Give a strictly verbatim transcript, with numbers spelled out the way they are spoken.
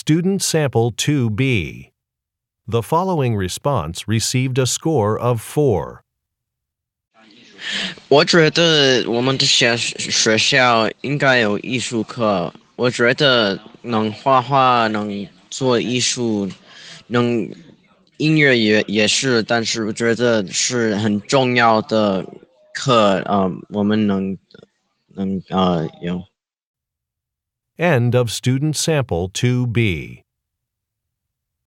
Student Sample two B. The following response received a score of four. 我觉得我们的学学校应该有艺术课。我觉得能画画、能做艺术、能音乐也也是，但是我觉得是很重要的课。呃，我们能能呃有。 End of Student Sample two B.